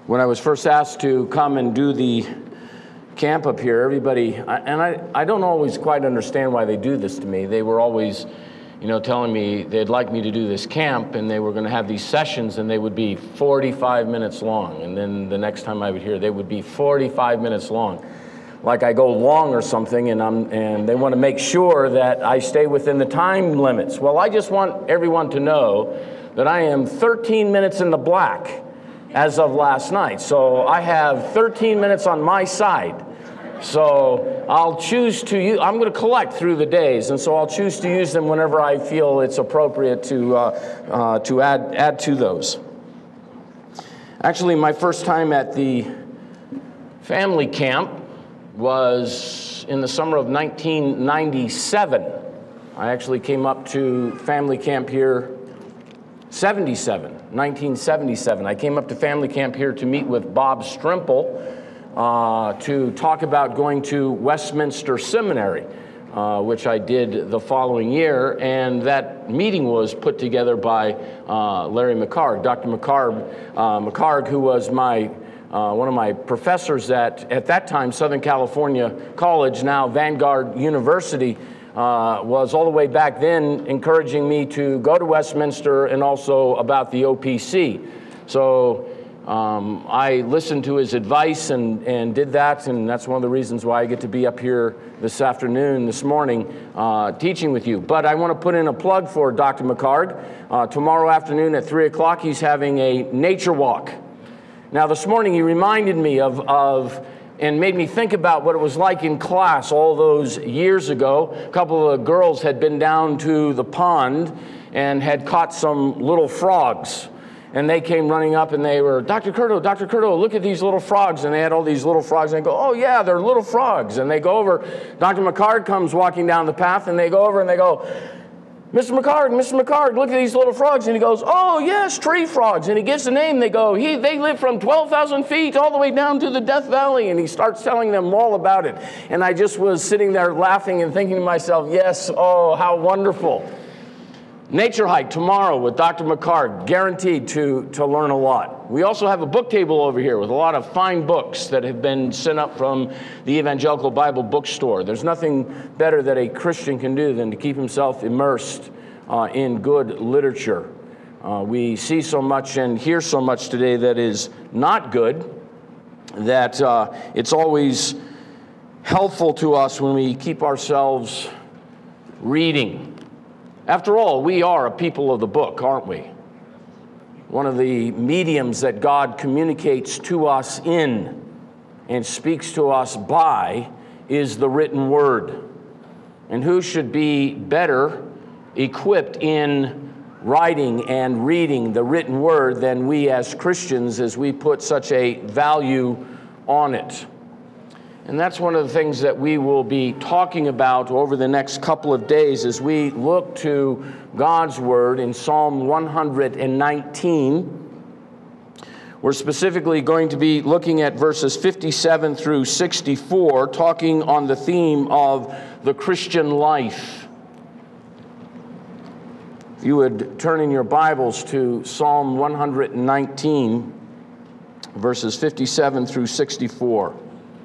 When I was first asked to come and do the camp up here, everybody, I don't always quite understand why they do this to me. They were always, telling me they'd like me to do this camp, and they were going to have these sessions, and they would be 45 minutes long. And then the next time I would hear, they would be 45 minutes long. Like I go long or something, and they want to make sure that I stay within the time limits. Well, I just want everyone to know that I am 13 minutes in the black as of last night. So I have 13 minutes on my side. So I'll choose to use, I'm going to collect through the days, and so I'll choose to use them whenever I feel it's appropriate to add to those. Actually, my first time at the family camp was in the summer of 1997. I actually came up to family camp here 1977. I came up to family camp here to meet with Bob Strimple to talk about going to Westminster Seminary, which I did the following year, and that meeting was put together by Larry McHargue. Dr. McHargue, who was one of my professors at that time, Southern California College, now Vanguard University, was all the way back then encouraging me to go to Westminster and also about the OPC. So I listened to his advice and did that, and that's one of the reasons why I get to be up here this morning, teaching with you. But I want to put in a plug for Dr. McHargue. Tomorrow afternoon at 3 o'clock, he's having a nature walk. Now, this morning, he reminded me of and made me think about what it was like in class all those years ago. A couple of girls had been down to the pond and had caught some little frogs. And they came running up and they were, Dr. Curto, look at these little frogs. And they had all these little frogs. And they go, oh, yeah, they're little frogs. And they go over. Dr. McHargue comes walking down the path, and they go over and they go, Mr. McHargue, look at these little frogs. And he goes, oh, yes, tree frogs. And he gives the name. They go, they live from 12,000 feet all the way down to the Death Valley. And he starts telling them all about it. And I just was sitting there laughing and thinking to myself, yes, oh, how wonderful. Nature hike tomorrow with Dr. McHargue, guaranteed to learn a lot. We also have a book table over here with a lot of fine books that have been sent up from the Evangelical Bible Bookstore. There's nothing better that a Christian can do than to keep himself immersed in good literature. We see so much and hear so much today that is not good, that it's always helpful to us when we keep ourselves reading. After all, we are a people of the book, aren't we? One of the mediums that God communicates to us in and speaks to us by is the written word. And who should be better equipped in writing and reading the written word than we as Christians, as we put such a value on it? And that's one of the things that we will be talking about over the next couple of days as we look to God's Word in Psalm 119. We're specifically going to be looking at verses 57 through 64, talking on the theme of the Christian life. If you would turn in your Bibles to Psalm 119, verses 57 through 64.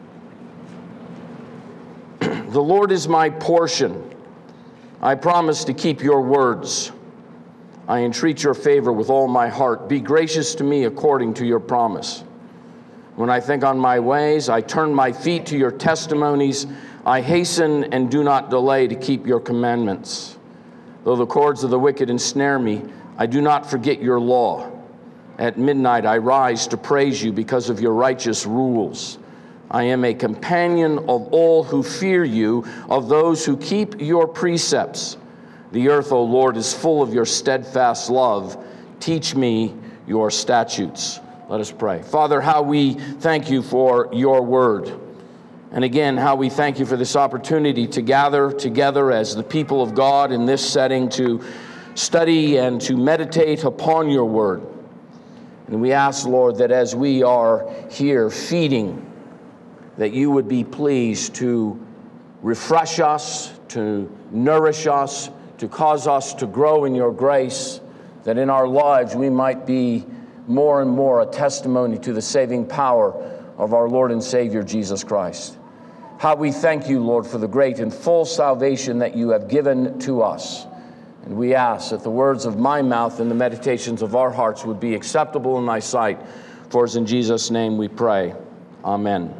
The Lord is my portion. I promise to keep your words. I entreat your favor with all my heart. Be gracious to me according to your promise. When I think on my ways, I turn my feet to your testimonies. I hasten and do not delay to keep your commandments. Though the cords of the wicked ensnare me, I do not forget your law. At midnight I rise to praise you because of your righteous rules. I am a companion of all who fear you, of those who keep your precepts. The earth, O Lord, is full of your steadfast love. Teach me your statutes. Let us pray. Father, how we thank you for your word. And again, how we thank you for this opportunity to gather together as the people of God in this setting to study and to meditate upon your word. And we ask, Lord, that as we are here feeding, that you would be pleased to refresh us, to nourish us, to cause us to grow in your grace, that in our lives we might be more and more a testimony to the saving power of our Lord and Savior, Jesus Christ. How we thank you, Lord, for the great and full salvation that you have given to us. And we ask that the words of my mouth and the meditations of our hearts would be acceptable in thy sight. For it's in Jesus' name we pray. Amen.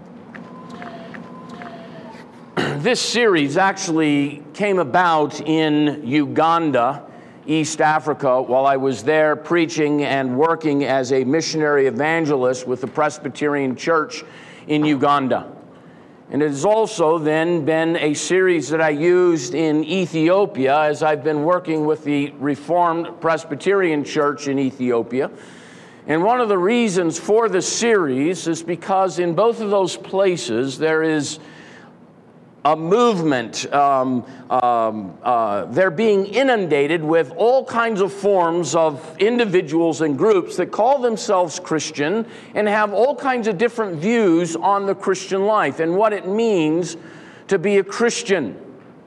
This series actually came about in Uganda, East Africa, while I was there preaching and working as a missionary evangelist with the Presbyterian Church in Uganda. And it has also then been a series that I used in Ethiopia as I've been working with the Reformed Presbyterian Church in Ethiopia. And one of the reasons for this series is because in both of those places there is a movement. They're being inundated with all kinds of forms of individuals and groups that call themselves Christian and have all kinds of different views on the Christian life and what it means to be a Christian.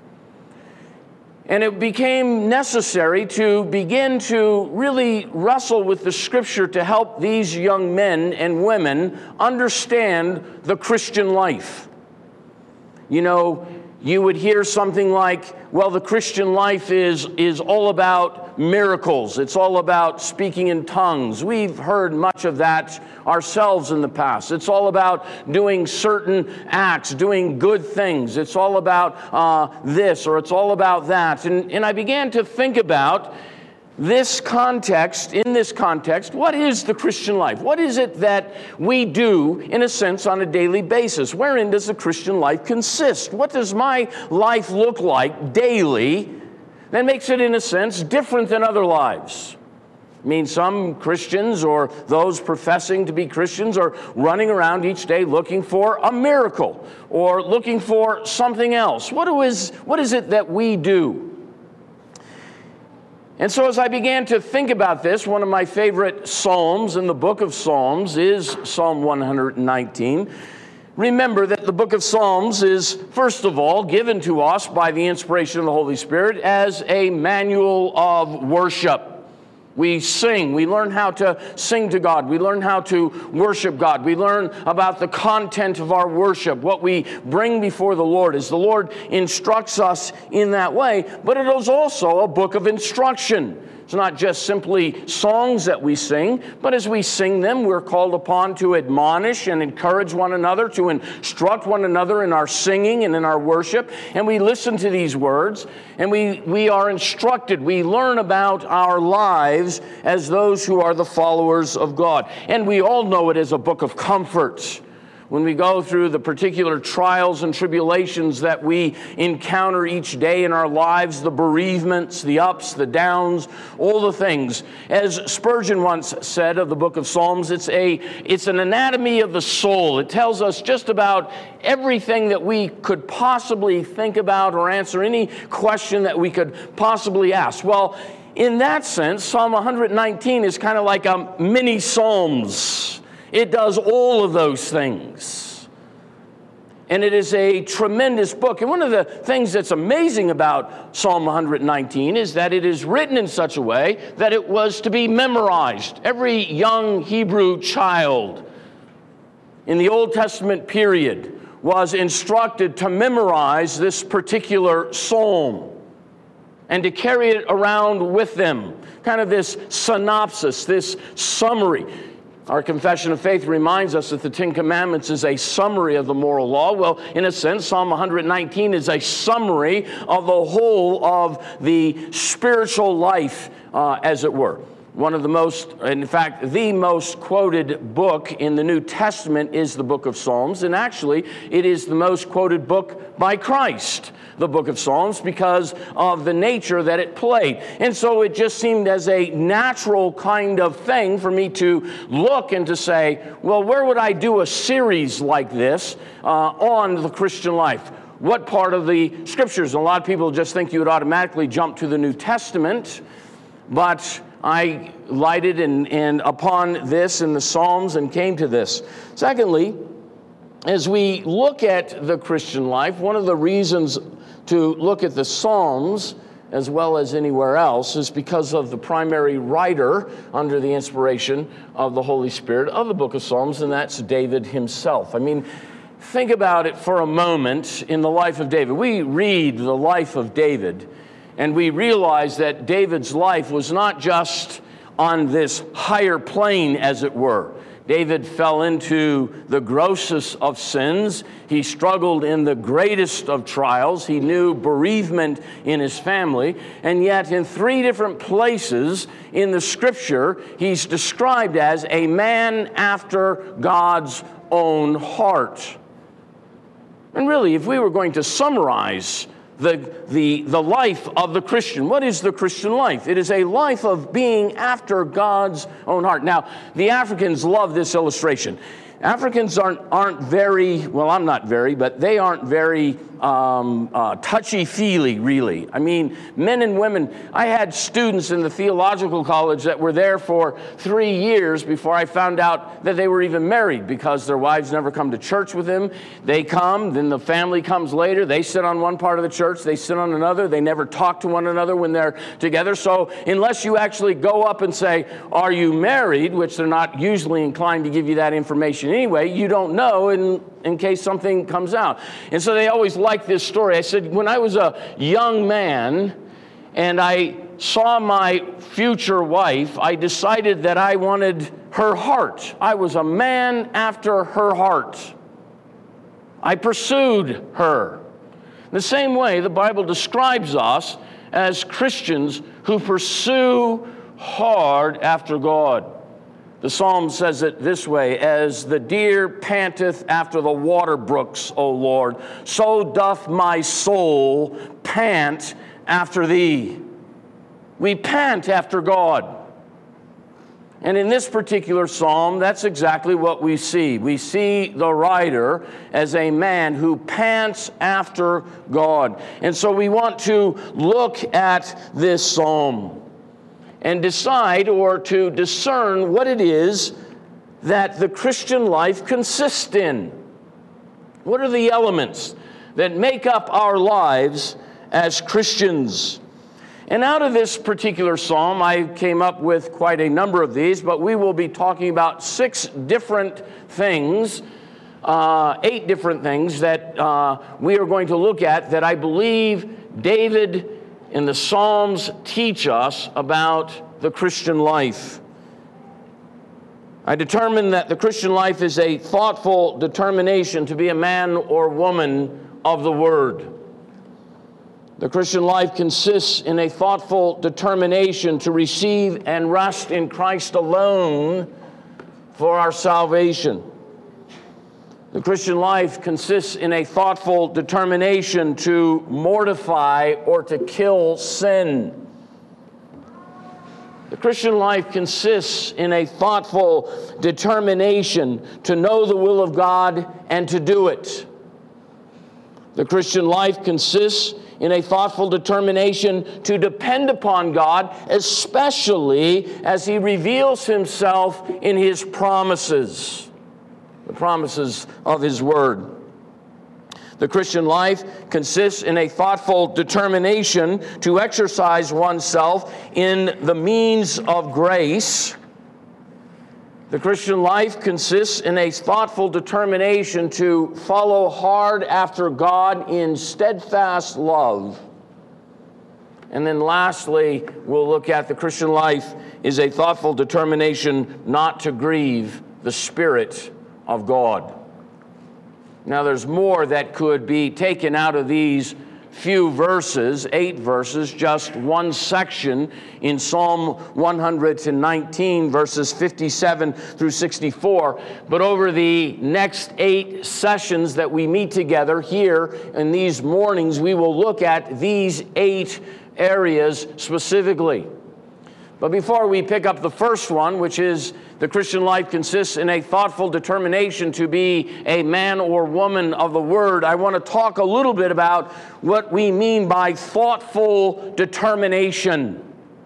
And it became necessary to begin to really wrestle with the Scripture to help these young men and women understand the Christian life. You know, you would hear something like, well, the Christian life is all about miracles. It's all about speaking in tongues. We've heard much of that ourselves in the past. It's all about doing certain acts, doing good things. It's all about this, or it's all about that. And I began to think about this context, in this context, what is the Christian life? What is it that we do, in a sense, on a daily basis? Wherein does the Christian life consist? What does my life look like daily that makes it, in a sense, different than other lives? I mean, some Christians or those professing to be Christians are running around each day looking for a miracle or looking for something else. What is it that we do? And so as I began to think about this, one of my favorite psalms in the book of Psalms is Psalm 119. Remember that the book of Psalms is, first of all, given to us by the inspiration of the Holy Spirit as a manual of worship. We sing. We learn how to sing to God. We learn how to worship God. We learn about the content of our worship, what we bring before the Lord as the Lord instructs us in that way. But it is also a book of instruction. It's not just simply songs that we sing, but as we sing them, we're called upon to admonish and encourage one another, to instruct one another in our singing and in our worship. And we listen to these words, and we are instructed. We learn about our lives as those who are the followers of God. And we all know it as a book of comfort. When we go through the particular trials and tribulations that we encounter each day in our lives, the bereavements, the ups, the downs, all the things. As Spurgeon once said of the book of Psalms, it's an anatomy of the soul. It tells us just about everything that we could possibly think about or answer any question that we could possibly ask. Well, in that sense, Psalm 119 is kind of like a mini Psalms. It does all of those things. And it is a tremendous book. And one of the things that's amazing about Psalm 119 is that it is written in such a way that it was to be memorized. Every young Hebrew child in the Old Testament period was instructed to memorize this particular psalm and to carry it around with them. Kind of this synopsis, this summary. Our confession of faith reminds us that the Ten Commandments is a summary of the moral law. Well, in a sense, Psalm 119 is a summary of the whole of the spiritual life, as it were. One of the most, in fact, the most quoted book in the New Testament is the book of Psalms. And actually, it is the most quoted book by Christ, the book of Psalms, because of the nature that it played. And so it just seemed as a natural kind of thing for me to look and to say, well, where would I do a series like this on the Christian life? What part of the Scriptures? And a lot of people just think you would automatically jump to the New Testament, but I lighted and upon this in the Psalms and came to this. Secondly, as we look at the Christian life, one of the reasons to look at the Psalms as well as anywhere else is because of the primary writer under the inspiration of the Holy Spirit of the book of Psalms, and that's David himself. I mean, think about it for a moment in the life of David. We read the life of David, and we realize that David's life was not just on this higher plane, as it were. David fell into the grossest of sins. He struggled in the greatest of trials. He knew bereavement in his family. And yet in 3 different places in the Scripture, he's described as a man after God's own heart. And really, if we were going to summarize the life of the Christian, what is the Christian life? It is a life of being after God's own heart. Now, the Africans love this illustration. Africans aren't very, well, I'm not very, but they aren't very touchy-feely, really. I mean, men and women, I had students in the theological college that were there for 3 years before I found out that they were even married, because their wives never come to church with them. They come, then the family comes later. They sit on one part of the church, they sit on another. They never talk to one another when they're together. So unless you actually go up and say, "Are you married?" which they're not usually inclined to give you that information anyway, you don't know in case something comes out. And so they always like this story. I said, when I was a young man and I saw my future wife, I decided that I wanted her heart. I was a man after her heart. I pursued her. The same way the Bible describes us as Christians who pursue hard after God. The Psalm says it this way: as the deer panteth after the water brooks, O Lord, so doth my soul pant after thee. We pant after God. And in this particular psalm, that's exactly what we see. We see the writer as a man who pants after God. And so we want to look at this psalm and decide, or to discern, what it is that the Christian life consists in. What are the elements that make up our lives as Christians? And out of this particular psalm, I came up with quite a number of these, but we will be talking about 6 different things, 8 different things that we are going to look at that I believe David and the Psalms teach us about the Christian life. I determined that the Christian life is a thoughtful determination to be a man or woman of the Word. The Christian life consists in a thoughtful determination to receive and rest in Christ alone for our salvation. The Christian life consists in a thoughtful determination to mortify or to kill sin. The Christian life consists in a thoughtful determination to know the will of God and to do it. The Christian life consists in a thoughtful determination to depend upon God, especially as He reveals Himself in His promises. The promises of His Word. The Christian life consists in a thoughtful determination to exercise oneself in the means of grace. The Christian life consists in a thoughtful determination to follow hard after God in steadfast love. And then lastly, we'll look at the Christian life is a thoughtful determination not to grieve the Spirit of God. Now, there's more that could be taken out of these few verses, 8 verses, just one section in Psalm 119, verses 57 through 64. But over the next 8 sessions that we meet together here in these mornings, we will look at these 8 areas specifically. But before we pick up the first one, which is the Christian life consists in a thoughtful determination to be a man or woman of the Word, I want to talk a little bit about what we mean by thoughtful determination.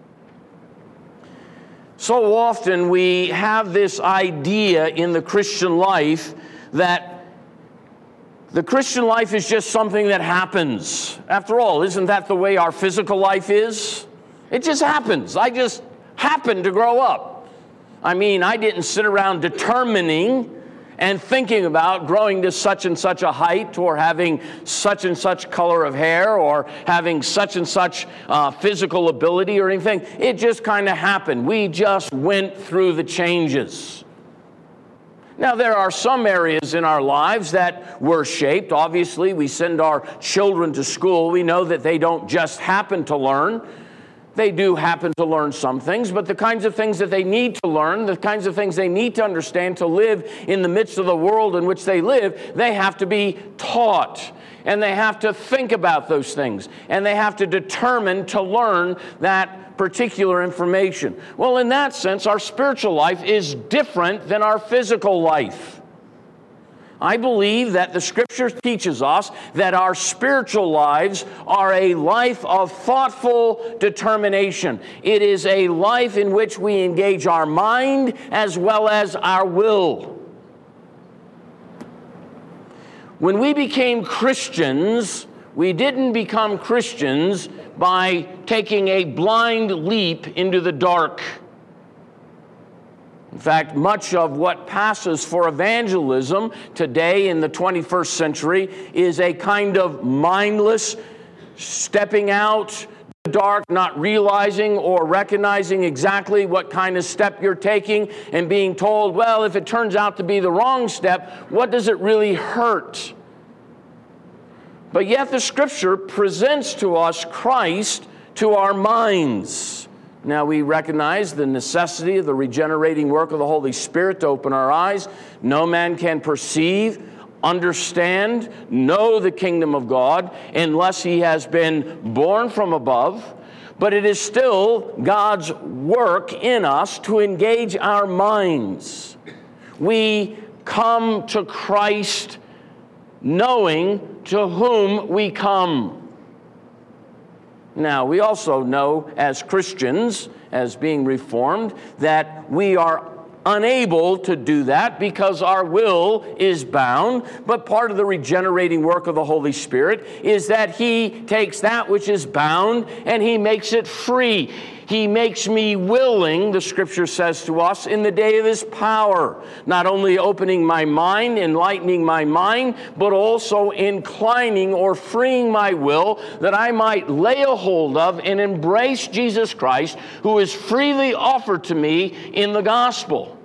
So often we have this idea in the Christian life that The Christian life is just something that happens. After all, isn't that the way our physical life is? It just happens. I just happened to grow up. I mean, I didn't sit around determining and thinking about growing to such and such a height, or having such and such color of hair, or having such and such physical ability or anything. It just kind of happened. We just went through the changes. Now, there are some areas in our lives that were shaped. Obviously, we send our children to school. We know that they don't just happen to learn. They do happen to learn some things, but the kinds of things that they need to learn, the kinds of things they need to understand to live in the midst of the world in which they live, they have to be taught. And they have to think about those things. And they have to determine to learn that particular information. Well, in that sense, our spiritual life is different than our physical life. I believe that the Scripture teaches us that our spiritual lives are a life of thoughtful determination. It is a life in which we engage our mind as well as our will. When we became Christians, we didn't become Christians by taking a blind leap into the dark. In fact, much of what passes for evangelism today in the 21st century is a kind of mindless stepping out the dark, not realizing or recognizing exactly what kind of step you're taking, and being told, well, if it turns out to be the wrong step, what does it really hurt? But yet the Scripture presents to us Christ to our minds. Now, we recognize the necessity of the regenerating work of the Holy Spirit to open our eyes. No man can perceive, understand, know the kingdom of God unless he has been born from above. But it is still God's work in us to engage our minds. We come to Christ knowing to whom we come. Now, we also know as Christians, as being Reformed, that we are unable to do that because our will is bound. But part of the regenerating work of the Holy Spirit is that He takes that which is bound and He makes it free. He makes me willing, the Scripture says to us, in the day of His power, not only opening my mind, enlightening my mind, but also inclining or freeing my will that I might lay a hold of and embrace Jesus Christ, who is freely offered to me in the gospel.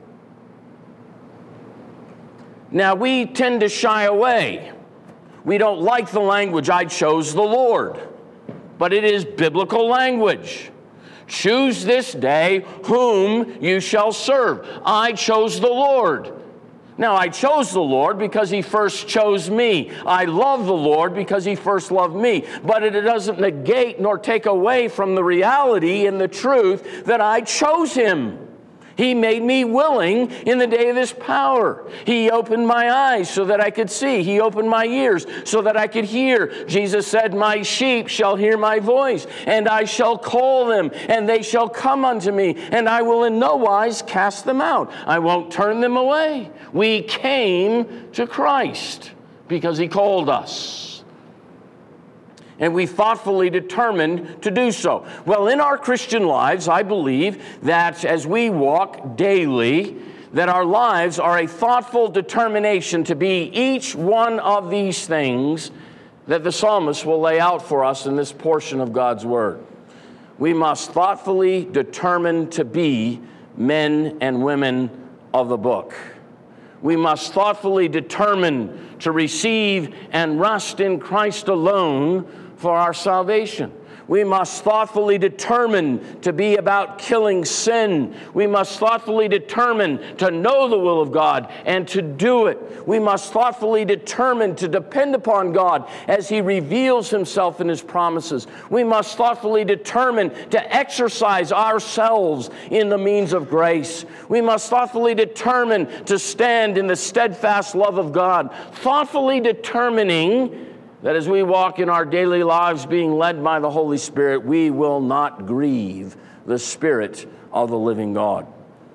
Now, we tend to shy away. We don't like the language, I chose the Lord. But it is biblical language. Choose this day whom you shall serve. I chose the Lord. Now, I chose the Lord because He first chose me. I love the Lord because He first loved me. But it doesn't negate nor take away from the reality and the truth that I chose Him. He made me willing in the day of His power. He opened my eyes so that I could see. He opened my ears so that I could hear. Jesus said, my sheep shall hear my voice, and I shall call them, and they shall come unto me, and I will in no wise cast them out. I won't turn them away. We came to Christ because He called us. And we thoughtfully determined to do so. Well, in our Christian lives, I believe that as we walk daily, that our lives are a thoughtful determination to be each one of these things that the psalmist will lay out for us in this portion of God's Word. We must thoughtfully determine to be men and women of the book. We must thoughtfully determine to receive and rest in Christ alone for our salvation. We must thoughtfully determine to be about killing sin. We must thoughtfully determine to know the will of God and to do it. We must thoughtfully determine to depend upon God as He reveals Himself in His promises. We must thoughtfully determine to exercise ourselves in the means of grace. We must thoughtfully determine to stand in the steadfast love of God, thoughtfully determining that as we walk in our daily lives being led by the Holy Spirit, we will not grieve the Spirit of the living God.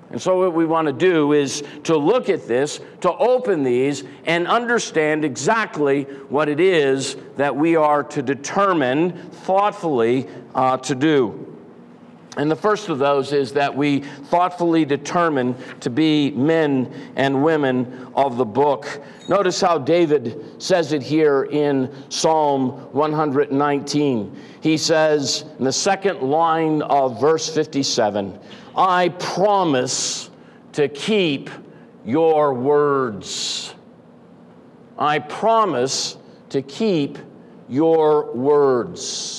And so what we want to do is to look at this, to open these, and understand exactly what it is that we are to determine thoughtfully to do. And the first of those is that we thoughtfully determine to be men and women of the book. Notice how David says it here in Psalm 119. He says in the second line of verse 57, I promise to keep your words. I promise to keep your words.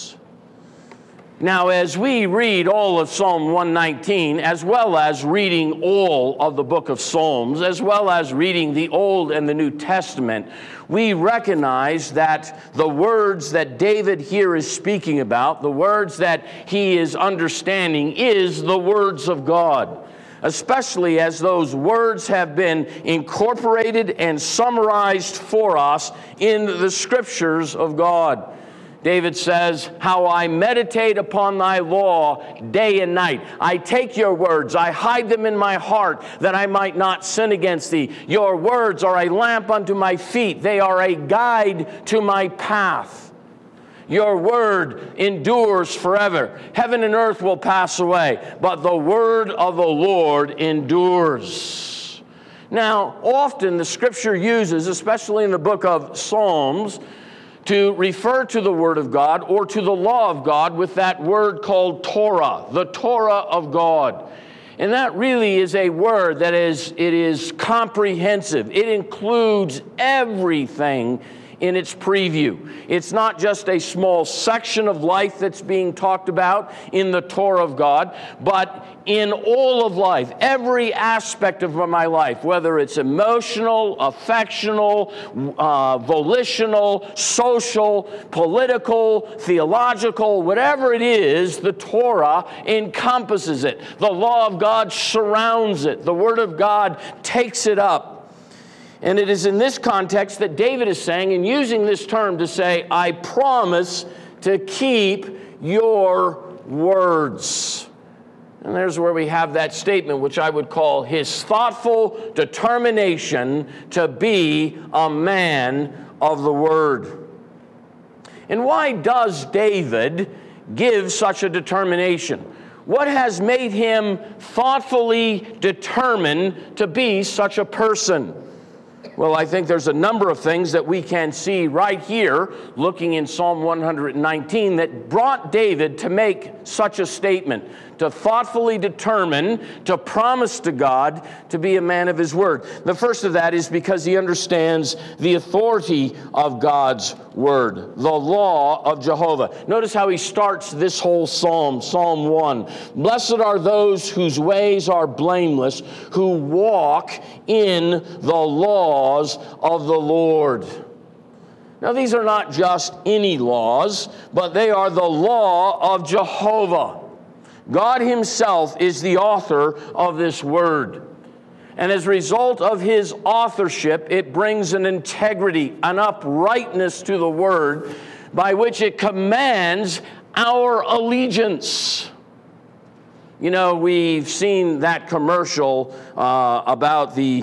Now, as we read all of Psalm 119, as well as reading all of the book of Psalms, as well as reading the Old and the New Testament, we recognize that the words that David here is speaking about, the words that he is understanding, is the words of God, especially as those words have been incorporated and summarized for us in the Scriptures of God. David says, how I meditate upon thy law day and night. I take your words, I hide them in my heart, that I might not sin against thee. Your words are a lamp unto my feet. They are a guide to my path. Your word endures forever. Heaven and earth will pass away, but the word of the Lord endures. Now, often the Scripture uses, especially in the book of Psalms, to refer to the Word of God or to the law of God with that word called Torah, the Torah of God. And that really is a word that is comprehensive. It includes everything in its preview. It's not just a small section of life that's being talked about in the Torah of God, but in all of life, every aspect of my life, whether it's emotional, affectional, volitional, social, political, theological, whatever it is, the Torah encompasses it. The law of God surrounds it. The Word of God takes it up. And it is in this context that David is saying, and using this term to say, I promise to keep your words. And there's where we have that statement, which I would call his thoughtful determination to be a man of the word. And why does David give such a determination? What has made him thoughtfully determined to be such a person? Well, I think there's a number of things that we can see right here, looking in Psalm 119, that brought David to make such a statement, to thoughtfully determine, to promise to God to be a man of his word. The first of that is because he understands the authority of God's word, the law of Jehovah. Notice how he starts this whole psalm, Psalm 1. Blessed are those whose ways are blameless, who walk in the laws of the Lord. Now, these are not just any laws, but they are the law of Jehovah. God himself is the author of this word. And as a result of his authorship, it brings an integrity, an uprightness to the word by which it commands our allegiance. You know, we've seen that commercial about the,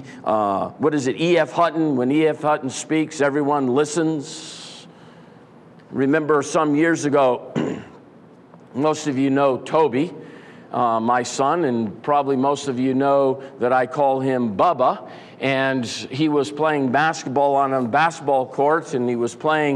E.F. Hutton? When E.F. Hutton speaks, everyone listens. Remember some years ago, most of you know Toby, my son, and probably most of you know that I call him Bubba. And he was playing basketball on a basketball court, and he was playing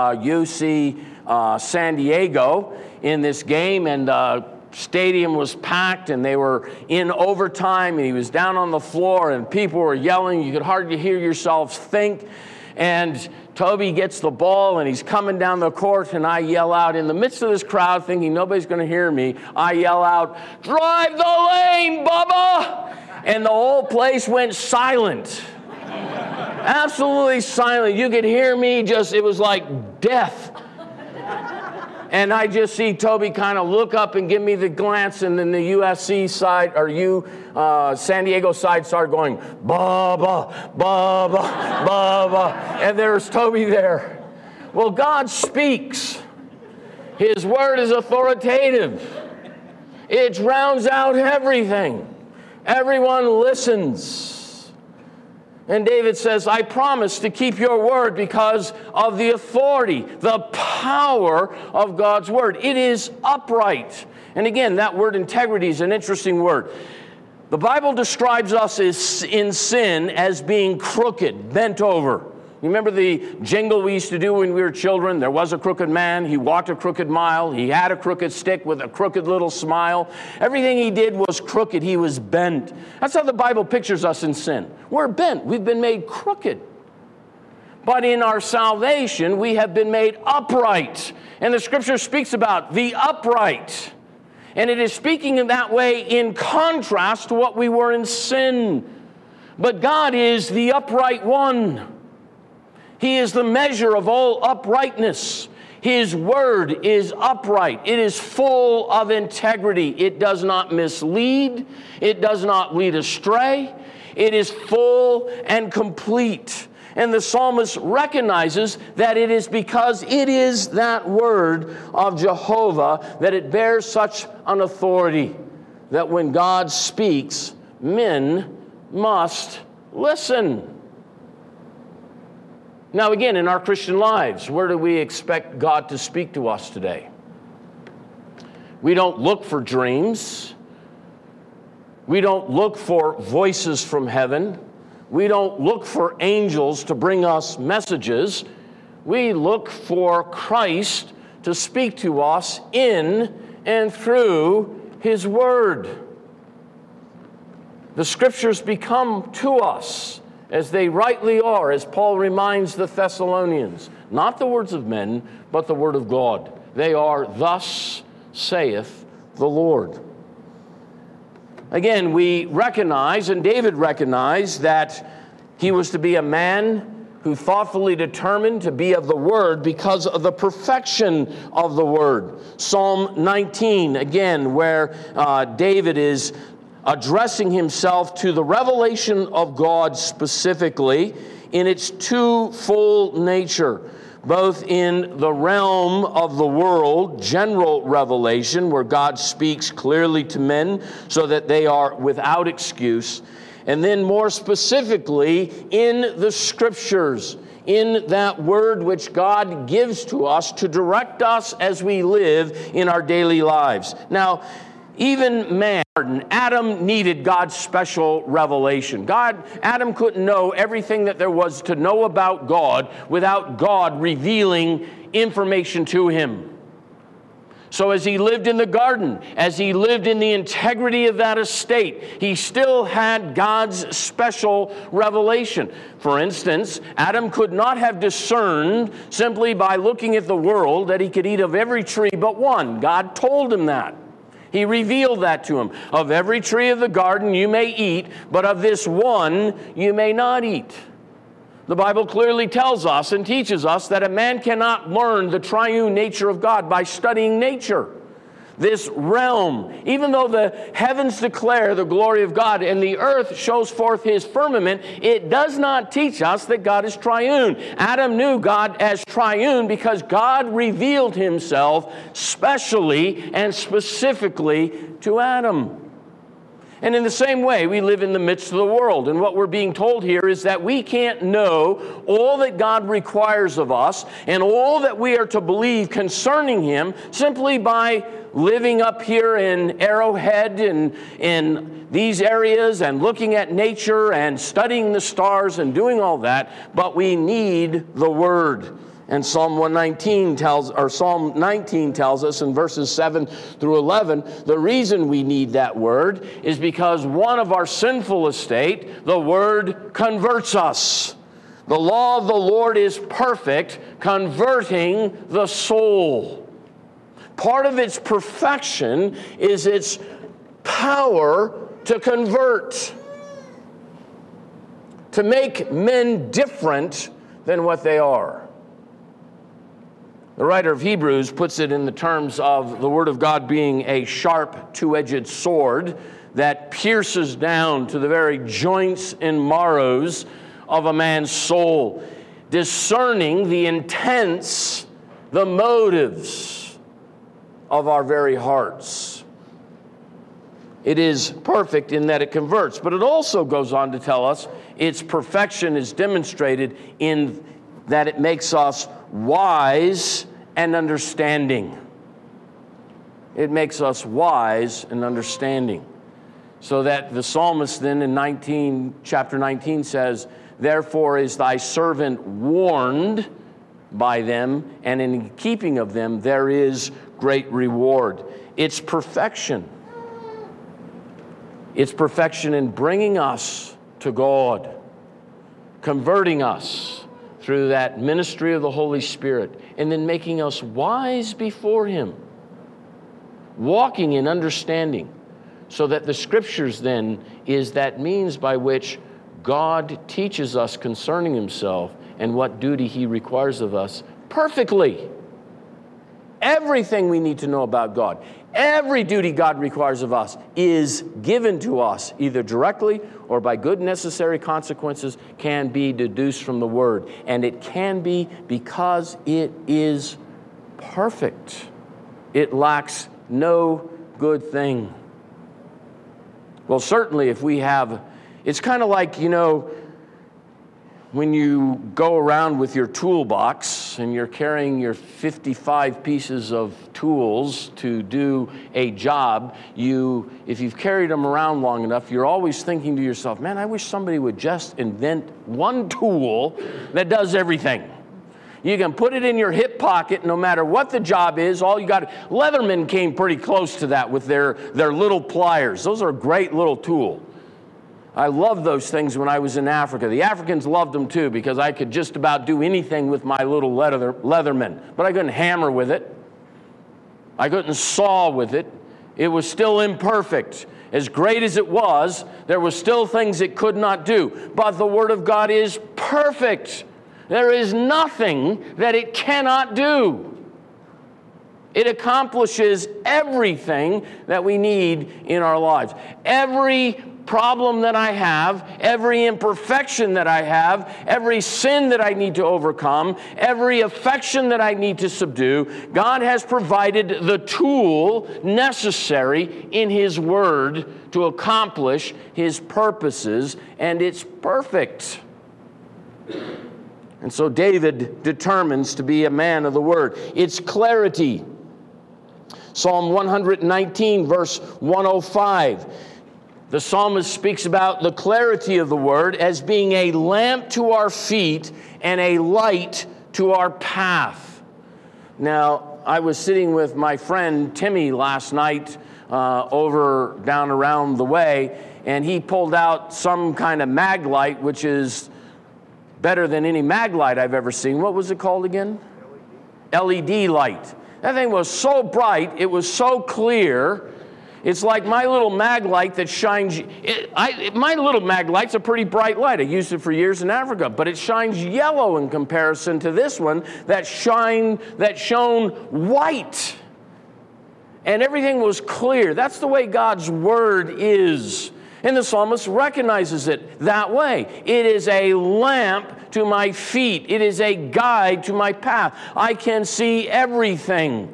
UC San Diego in this game, and stadium was packed, and they were in overtime, and he was down on the floor, and people were yelling. You could hardly hear yourselves think. And Toby gets the ball, and he's coming down the court, and I yell out in the midst of this crowd, thinking nobody's going to hear me. I yell out, "Drive the lane, Bubba!" And the whole place went silent. Absolutely silent. You could hear me it was like death. And I just see Toby kind of look up and give me the glance, and then the USC side, or San Diego side started going, Bubba, Bubba, Bubba. And there's Toby there. Well, God speaks. His word is authoritative. It drowns out everything. Everyone listens. And David says, I promise to keep your word because of the authority, the power of God's word. It is upright. And again, that word integrity is an interesting word. The Bible describes us in sin as being crooked, bent over. You remember the jingle we used to do when we were children? There was a crooked man. He walked a crooked mile. He had a crooked stick with a crooked little smile. Everything he did was crooked. He was bent. That's how the Bible pictures us in sin. We're bent. We've been made crooked. But in our salvation, we have been made upright. And the Scripture speaks about the upright. And it is speaking in that way in contrast to what we were in sin. But God is the upright one. He is the measure of all uprightness. His word is upright. It is full of integrity. It does not mislead. It does not lead astray. It is full and complete. And the psalmist recognizes that it is because it is that word of Jehovah that it bears such an authority that when God speaks, men must listen. Now again, in our Christian lives, where do we expect God to speak to us today? We don't look for dreams. We don't look for voices from heaven. We don't look for angels to bring us messages. We look for Christ to speak to us in and through His Word. The Scriptures become to us as they rightly are, as Paul reminds the Thessalonians, not the words of men, but the Word of God. They are, thus saith the Lord. Again, we recognize, and David recognized, that he was to be a man who thoughtfully determined to be of the Word because of the perfection of the Word. Psalm 19, again, where David is addressing himself to the revelation of God specifically in its twofold nature, both in the realm of the world, general revelation, where God speaks clearly to men so that they are without excuse, and then more specifically in the Scriptures, in that word which God gives to us to direct us as we live in our daily lives. Now, even man, Adam needed God's special revelation. Adam couldn't know everything that there was to know about God without God revealing information to him. So as he lived in the garden, as he lived in the integrity of that estate, he still had God's special revelation. For instance, Adam could not have discerned simply by looking at the world that he could eat of every tree but one. God told him that. He revealed that to him. Of every tree of the garden you may eat, but of this one you may not eat. The Bible clearly tells us and teaches us that a man cannot learn the triune nature of God by studying nature. This realm, even though the heavens declare the glory of God and the earth shows forth His firmament, it does not teach us that God is triune. Adam knew God as triune because God revealed Himself specially and specifically to Adam. And in the same way, we live in the midst of the world. And what we're being told here is that we can't know all that God requires of us and all that we are to believe concerning Him simply by living up here in Arrowhead and in these areas and looking at nature and studying the stars and doing all that. But we need the Word. And Psalm 19 tells us in verses 7 through 11, the reason we need that word is because one of our sinful estate, the word converts us. The law of the Lord is perfect, converting the soul. Part of its perfection is its power to convert, to make men different than what they are. The writer of Hebrews puts it in the terms of the Word of God being a sharp, two-edged sword that pierces down to the very joints and marrows of a man's soul, discerning the intents, the motives of our very hearts. It is perfect in that it converts. But it also goes on to tell us its perfection is demonstrated in that it makes us wise and understanding. It makes us wise and understanding. So that the psalmist then in chapter 19 says, therefore is thy servant warned by them, and in keeping of them there is great reward. It's perfection. It's perfection in bringing us to God, converting us through that ministry of the Holy Spirit, and then making us wise before Him, walking in understanding, so that the Scriptures then is that means by which God teaches us concerning Himself and what duty He requires of us perfectly. Everything we need to know about God, every duty God requires of us is given to us, either directly or by good necessary consequences, can be deduced from the Word. And it can be because it is perfect. It lacks no good thing. Well, certainly if we have, it's kind of like, when you go around with your toolbox and you're carrying your 55 pieces of tools to do a job, if you've carried them around long enough, you're always thinking to yourself, man, I wish somebody would just invent one tool that does everything. You can put it in your hip pocket no matter what the job is. All you got. Leatherman came pretty close to that with their little pliers. Those are a great little tool. I loved those things when I was in Africa. The Africans loved them too because I could just about do anything with my little Leatherman. But I couldn't hammer with it. I couldn't saw with it. It was still imperfect. As great as it was, there were still things it could not do. But the Word of God is perfect. There is nothing that it cannot do. It accomplishes everything that we need in our lives. Every problem that I have, every imperfection that I have, every sin that I need to overcome, every affection that I need to subdue, God has provided the tool necessary in His Word to accomplish His purposes, and it's perfect. And so David determines to be a man of the Word. It's clarity. Psalm 119, verse 105. The psalmist speaks about the clarity of the Word as being a lamp to our feet and a light to our path. Now, I was sitting with my friend Timmy last night down around the way, and he pulled out some kind of mag light, which is better than any mag light I've ever seen. What was it called again? LED light. That thing was so bright, it was so clear. It's like my little mag light that shines. My little mag light's a pretty bright light. I used it for years in Africa, but it shines yellow in comparison to this one that shone white. And everything was clear. That's the way God's Word is. And the psalmist recognizes it that way. It is a lamp to my feet. It is a guide to my path. I can see everything.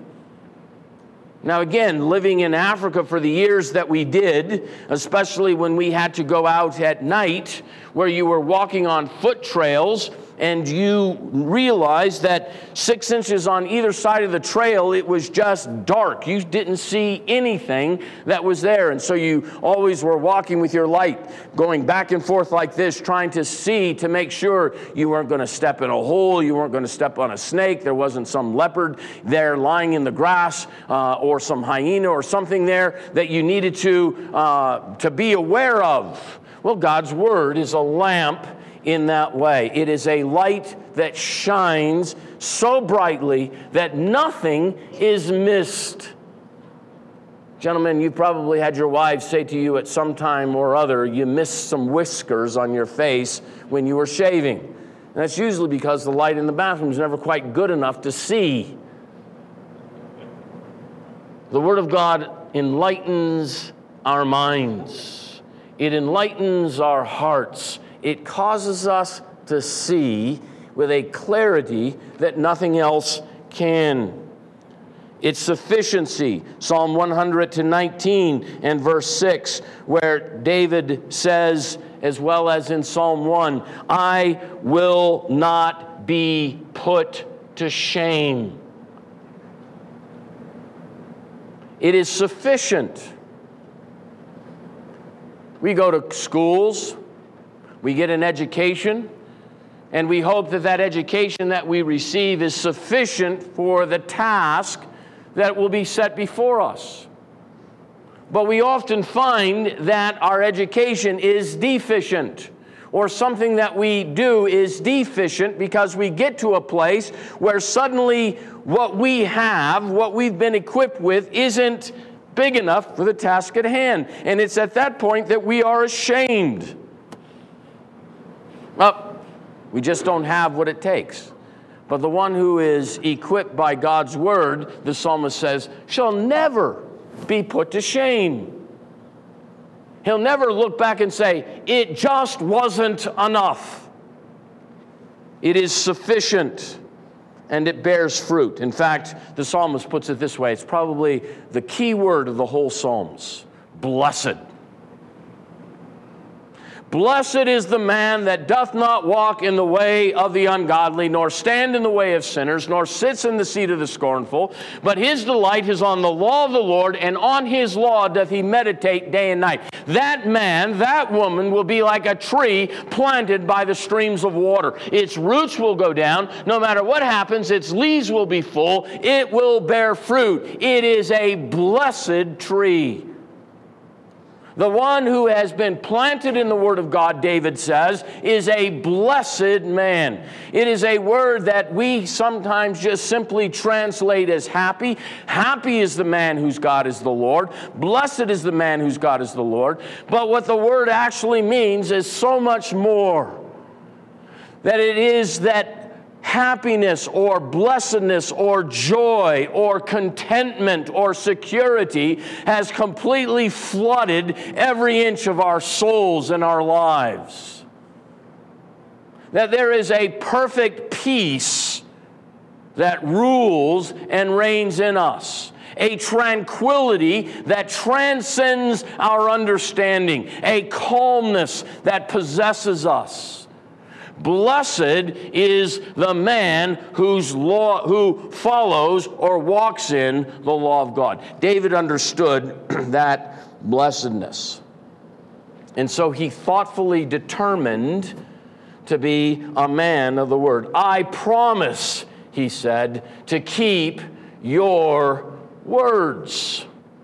Now again, living in Africa for the years that we did, especially when we had to go out at night, where you were walking on foot trails, and you realized that 6 inches on either side of the trail, it was just dark. You didn't see anything that was there. And so you always were walking with your light, going back and forth like this, trying to see to make sure you weren't going to step in a hole, you weren't going to step on a snake, there wasn't some leopard there lying in the grass, or some hyena or something there that you needed to be aware of. Well, God's Word is a lamp in that way. It is a light that shines so brightly that nothing is missed. Gentlemen, you probably had your wives say to you at some time or other, you missed some whiskers on your face when you were shaving. And that's usually because the light in the bathroom is never quite good enough to see. The Word of God enlightens our minds. It enlightens our hearts. It causes us to see with a clarity that nothing else can. its sufficiency. Psalm 119 and verse 6, where David says, as well as in Psalm 1, I will not be put to shame. It is sufficient. We go to schools, we get an education, and we hope that that education that we receive is sufficient for the task that will be set before us. But we often find that our education is deficient, or something that we do is deficient because we get to a place where suddenly what we have, what we've been equipped with, isn't big enough for the task at hand. And it's at that point that we are ashamed. Well, we just don't have what it takes. But the one who is equipped by God's word, the psalmist says, shall never be put to shame. He'll never look back and say, it just wasn't enough. It is sufficient, and it bears fruit. In fact, the psalmist puts it this way. It's probably the key word of the whole Psalms. Blessed. Blessed is the man that doth not walk in the way of the ungodly, nor stand in the way of sinners, nor sits in the seat of the scornful. But his delight is on the law of the Lord, and on his law doth he meditate day and night. That man, that woman will be like a tree planted by the streams of water. Its roots will go down. No matter what happens, its leaves will be full. It will bear fruit. It is a blessed tree. The one who has been planted in the Word of God, David says, is a blessed man. It is a word that we sometimes just simply translate as happy. Happy is the man whose God is the Lord. Blessed is the man whose God is the Lord. But what the word actually means is so much more. That it is that happiness or blessedness or joy or contentment or security has completely flooded every inch of our souls and our lives. That there is a perfect peace that rules and reigns in us. A tranquility that transcends our understanding. A calmness that possesses us. Blessed is the man who follows or walks in the law of God. David understood that blessedness. And so he thoughtfully determined to be a man of the word. I promise, he said, to keep your words.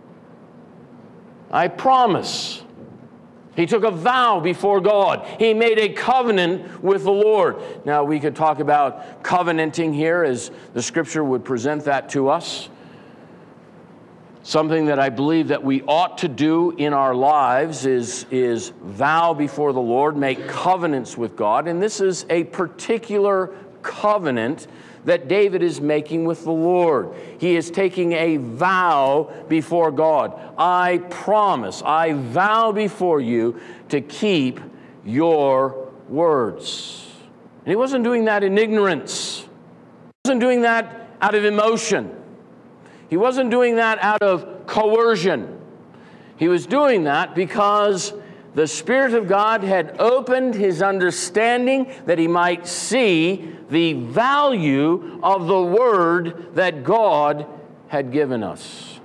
I promise. He took a vow before God. He made a covenant with the Lord. Now, we could talk about covenanting here as the Scripture would present that to us. Something that I believe that we ought to do in our lives is vow before the Lord, make covenants with God. And this is a particular covenant that David is making with the Lord. He is taking a vow before God. I promise, I vow before you to keep your words. And he wasn't doing that in ignorance. He wasn't doing that out of emotion. He wasn't doing that out of coercion. He was doing that because the Spirit of God had opened his understanding that he might see the value of the word that God had given us.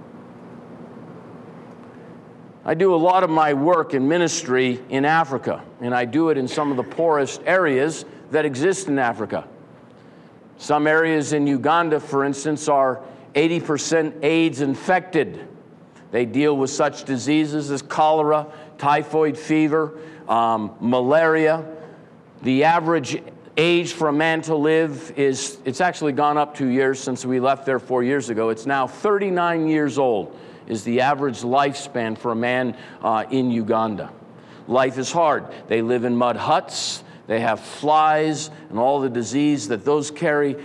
I do a lot of my work in ministry in Africa, and I do it in some of the poorest areas that exist in Africa. Some areas in Uganda, for instance, are 80% AIDS infected. They deal with such diseases as cholera, typhoid fever, malaria. The average age for a man to live it's actually gone up 2 years since we left there 4 years ago. It's now 39 years old is the average lifespan for a man in Uganda. Life is hard. They live in mud huts. They have flies and all the disease that those carry,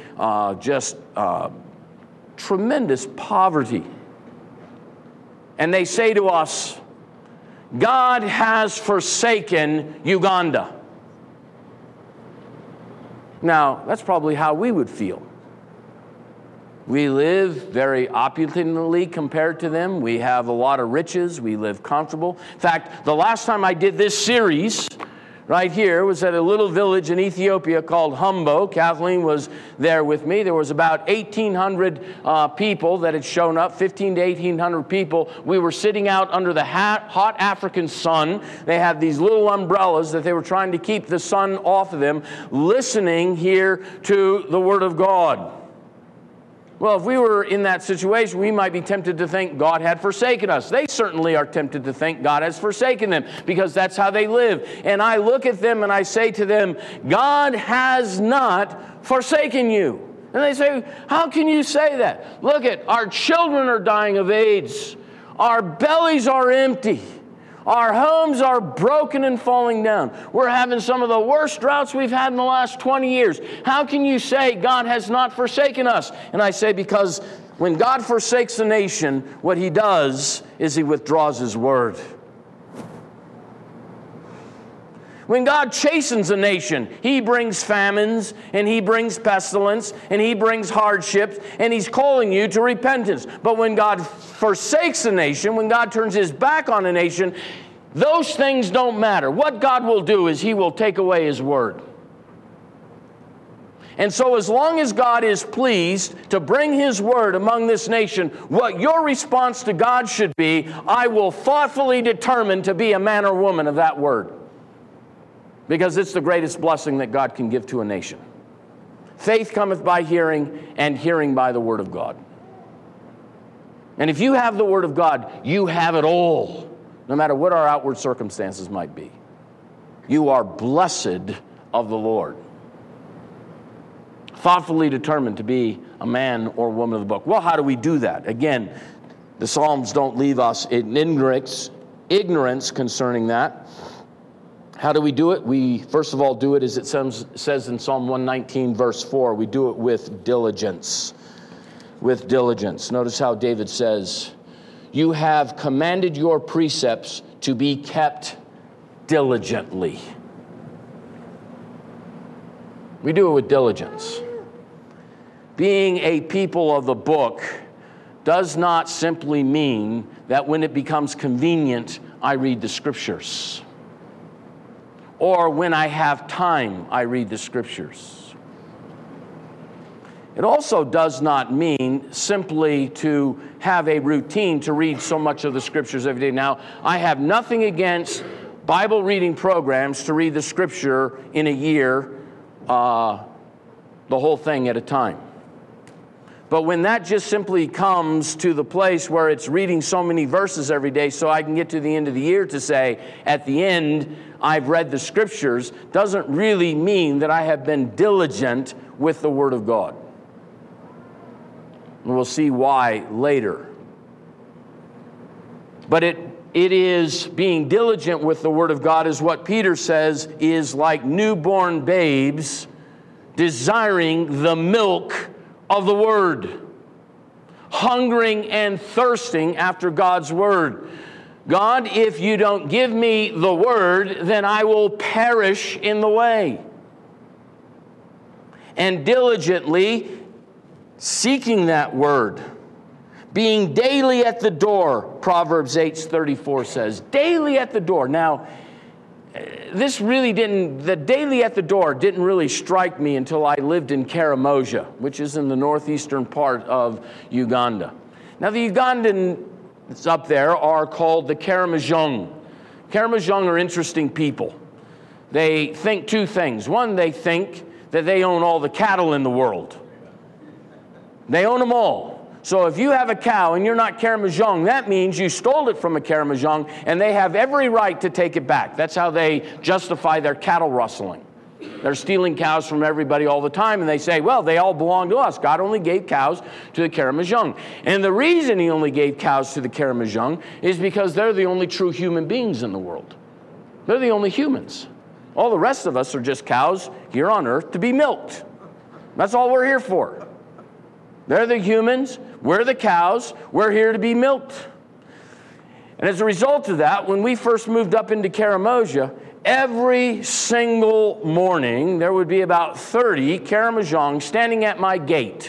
tremendous poverty. And they say to us, God has forsaken Uganda. Now, that's probably how we would feel. We live very opulently compared to them. We have a lot of riches. We live comfortable. In fact, the last time I did this series right here was at a little village in Ethiopia called Humbo. Kathleen was there with me. There was about 1,800 people that had shown up, 1,500 to 1,800 people. We were sitting out under the hot African sun. They had these little umbrellas that they were trying to keep the sun off of them, listening here to the Word of God. Well, if we were in that situation, we might be tempted to think God had forsaken us. They certainly are tempted to think God has forsaken them because that's how they live. And I look at them and I say to them, God has not forsaken you. And they say, how can you say that? Look at, our children are dying of AIDS. Our bellies are empty. Our homes are broken and falling down. We're having some of the worst droughts we've had in the last 20 years. How can you say God has not forsaken us? And I say, because when God forsakes a nation, what he does is he withdraws his word. When God chastens a nation, he brings famines, and he brings pestilence, and he brings hardships, and he's calling you to repentance. But when God forsakes a nation, when God turns his back on a nation, those things don't matter. What God will do is he will take away his word. And so as long as God is pleased to bring his word among this nation, what your response to God should be, I will thoughtfully determine to be a man or woman of that word. Because it's the greatest blessing that God can give to a nation. Faith cometh by hearing, and hearing by the word of God. And if you have the word of God, you have it all, no matter what our outward circumstances might be. You are blessed of the Lord. Thoughtfully determined to be a man or woman of the book. Well, how do we do that? Again, the Psalms don't leave us in ignorance concerning that. How do we do it? We, first of all, do it as it says in Psalm 119, verse 4. We do it with diligence. With diligence. Notice how David says, you have commanded your precepts to be kept diligently. We do it with diligence. Being a people of the book does not simply mean that when it becomes convenient, I read the scriptures. Or when I have time, I read the scriptures. It also does not mean simply to have a routine to read so much of the scriptures every day. Now, I have nothing against Bible reading programs to read the scripture in a year, the whole thing at a time. But when that just simply comes to the place where it's reading so many verses every day so I can get to the end of the year to say, at the end, I've read the scriptures, doesn't really mean that I have been diligent with the Word of God. And we'll see why later. But it is being diligent with the Word of God is what Peter says is like newborn babes desiring the milk of the Word, hungering and thirsting after God's Word. God, if you don't give me the Word, then I will perish in the way. And diligently seeking that Word, being daily at the door, Proverbs 8:34 says, daily at the door. Now, the daily at the door didn't really strike me until I lived in Karamoja, which is in the northeastern part of Uganda. Now, the Ugandans up there are called the Karamojong. Karamojong are interesting people. They think two things. One, they think that they own all the cattle in the world. They own them all. So if you have a cow and you're not Karamojong, that means you stole it from a Karamojong, and they have every right to take it back. That's how they justify their cattle rustling. They're stealing cows from everybody all the time, and they say, well, they all belong to us. God only gave cows to the Karamojong. And the reason he only gave cows to the Karamojong is because they're the only true human beings in the world. They're the only humans. All the rest of us are just cows here on earth to be milked. That's all we're here for. They're the humans, we're the cows, we're here to be milked. And as a result of that, when we first moved up into Karamoja, every single morning there would be about 30 Karamojong standing at my gate,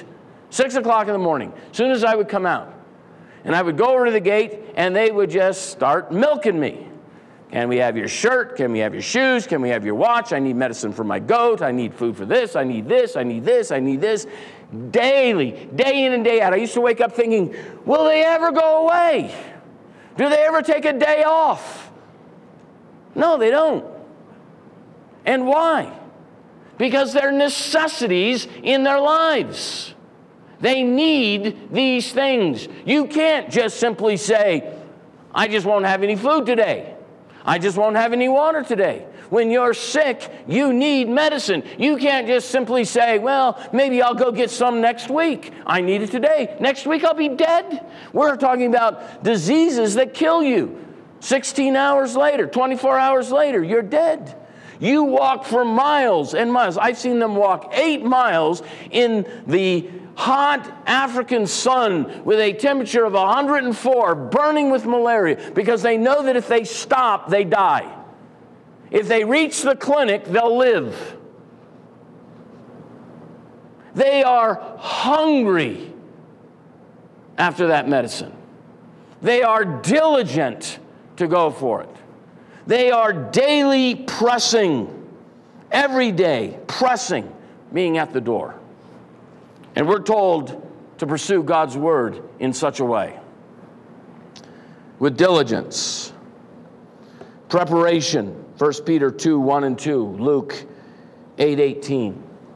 6 o'clock in the morning, as soon as I would come out. And I would go over to the gate, and they would just start milking me. Can we have your shirt? Can we have your shoes? Can we have your watch? I need medicine for my goat. I need food for this. I need this. I need this. I need this. Daily, day in and day out. I used to wake up thinking, will they ever go away? Do they ever take a day off? No, they don't. And why? Because they're necessities in their lives. They need these things. You can't just simply say, I just won't have any food today. I just won't have any water today. When you're sick, you need medicine. You can't just simply say, well, maybe I'll go get some next week. I need it today. Next week I'll be dead. We're talking about diseases that kill you. 16 hours later, 24 hours later, you're dead. You walk for miles and miles. I've seen them walk 8 miles in the hot African sun with a temperature of 104, burning with malaria, because they know that if they stop, they die. If they reach the clinic, they'll live. They are hungry after that medicine. They are diligent to go for it. They are daily pressing, every day pressing, being at the door. And we're told to pursue God's word in such a way. With diligence. Preparation. 1 Peter 2, 1 and 2. Luke 8:18.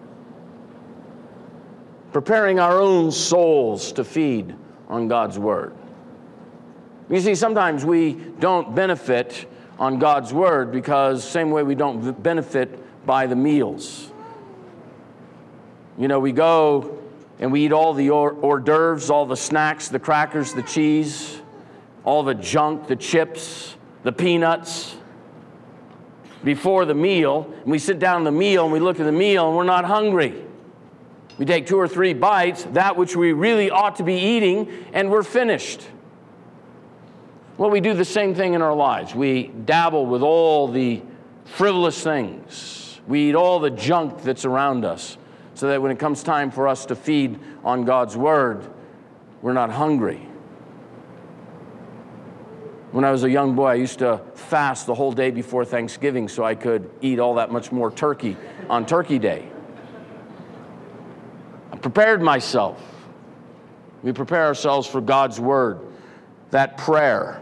Preparing our own souls to feed on God's word. You see, sometimes we don't benefit on God's word because same way we don't benefit by the meals. You know, we go and we eat all the hors d'oeuvres, all the snacks, the crackers, the cheese, all the junk, the chips, the peanuts, before the meal. And we sit down at the meal and we look at the meal and we're not hungry. We take 2 or 3 bites, that which we really ought to be eating, and we're finished. Well, we do the same thing in our lives. We dabble with all the frivolous things. We eat all the junk that's around us, so that when it comes time for us to feed on God's word, we're not hungry. When I was a young boy, I used to fast the whole day before Thanksgiving so I could eat all that much more turkey on Turkey Day. I prepared myself. We prepare ourselves for God's word, that prayer.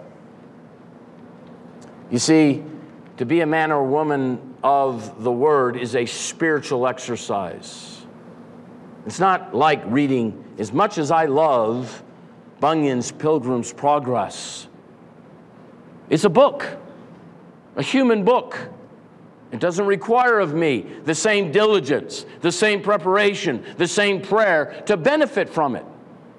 You see, to be a man or woman of the word is a spiritual exercise. It's not like reading, as much as I love Bunyan's Pilgrim's Progress. It's a book, a human book. It doesn't require of me the same diligence, the same preparation, the same prayer to benefit from it.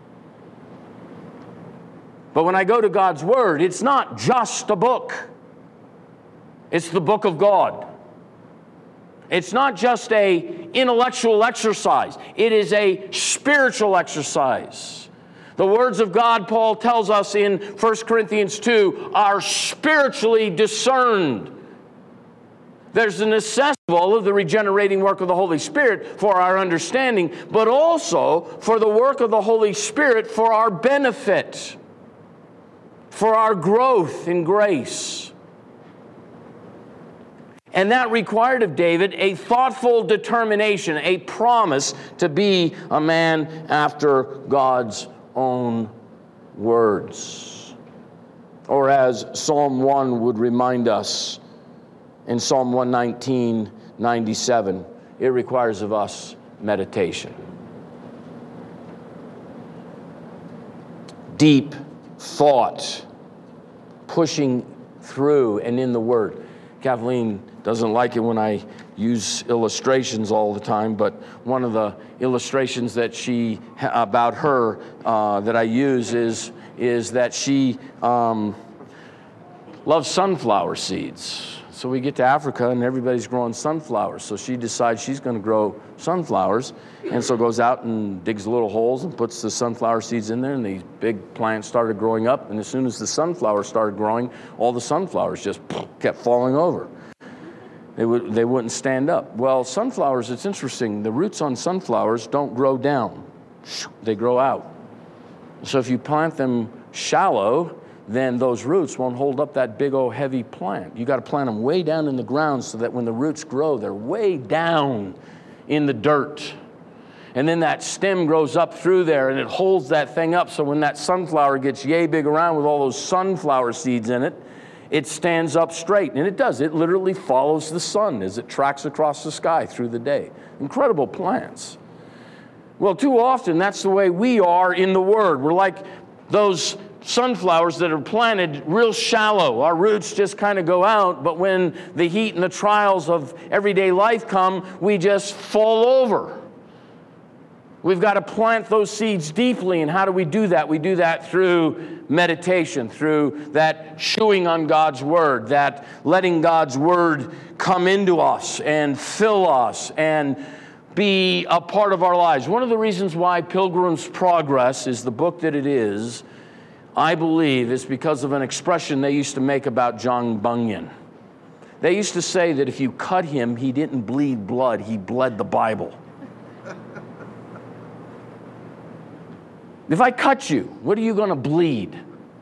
But when I go to God's word, it's not just a book. It's the book of God. It's not just an intellectual exercise. It is a spiritual exercise. The words of God, Paul tells us in 1 Corinthians 2, are spiritually discerned. There's the necessity of the regenerating work of the Holy Spirit for our understanding, but also for the work of the Holy Spirit for our benefit, for our growth in grace. And that required of David a thoughtful determination, a promise to be a man after God's own words. Or as Psalm 1 would remind us in Psalm 119:97, it requires of us meditation. Deep thought, pushing through and in the Word. Kathleen doesn't like it when I use illustrations all the time, but one of the illustrations that about her that I use is that she loves sunflower seeds. So we get to Africa and everybody's growing sunflowers. So she decides she's going to grow sunflowers, and so goes out and digs little holes and puts the sunflower seeds in there, and these big plants started growing up. And as soon as the sunflowers started growing, all the sunflowers just kept falling over. They wouldn't stand up. Well, sunflowers, it's interesting. The roots on sunflowers don't grow down. they grow out. So if you plant them shallow, then those roots won't hold up that big old heavy plant. You got to plant them way down in the ground so that when the roots grow, they're way down in the dirt. And then that stem grows up through there and it holds that thing up, so when that sunflower gets yay big around with all those sunflower seeds in it, it stands up straight. And it does. It literally follows the sun as it tracks across the sky through the day. Incredible plants. Well, too often that's the way we are in the Word. We're like those sunflowers that are planted real shallow. Our roots just kind of go out, but when the heat and the trials of everyday life come, we just fall over. We've got to plant those seeds deeply, and how do we do that? We do that through meditation, through that chewing on God's Word, that letting God's Word come into us and fill us and be a part of our lives. One of the reasons why Pilgrim's Progress is the book that it is, I believe, is because of an expression they used to make about John Bunyan. They used to say that if you cut him, he didn't bleed blood, he bled the Bible. If I cut you, what are you going to bleed?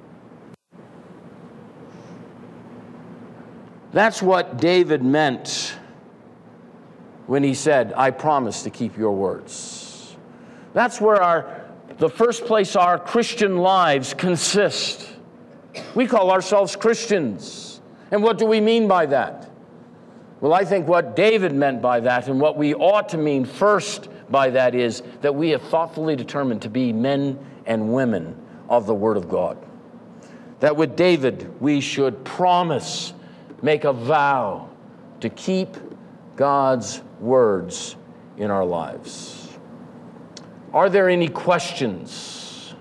That's what David meant when he said, I promise to keep your words. That's where the first place our Christian lives consist. We call ourselves Christians. And what do we mean by that? Well, I think what David meant by that, and what we ought to mean first by that, is that we have thoughtfully determined to be men and women of the Word of God. That with David, we should promise, make a vow to keep God's words in our lives. Are there any questions?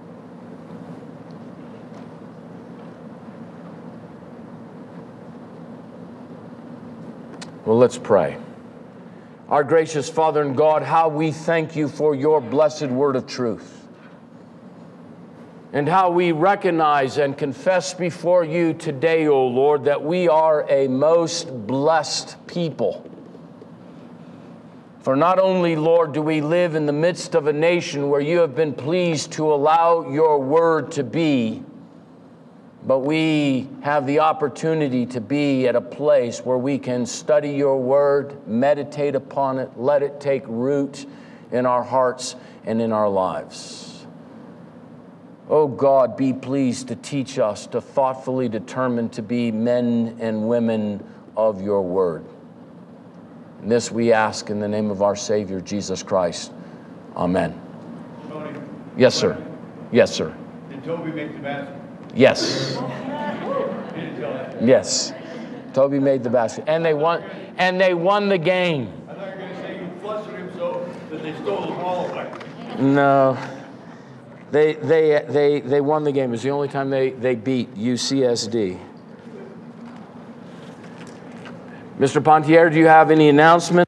Well, let's pray. Our gracious Father and God, how we thank you for your blessed word of truth. And how we recognize and confess before you today, O Lord, that we are a most blessed people. For not only, Lord, do we live in the midst of a nation where you have been pleased to allow your word to be, but we have the opportunity to be at a place where we can study your word, meditate upon it, let it take root in our hearts and in our lives. Oh God, be pleased to teach us to thoughtfully determine to be men and women of your word. And this we ask in the name of our Savior, Jesus Christ. Amen. Tony. Yes, sir. Yes, sir. Did Toby make the basket? Yes. You didn't tell that. Yes. Toby made the basket. And they won the game. I thought you were going to say you flustered him so that they stole the ball away. No. They won the game. It was the only time they beat UCSD. Mr. Pontier, do you have any announcements?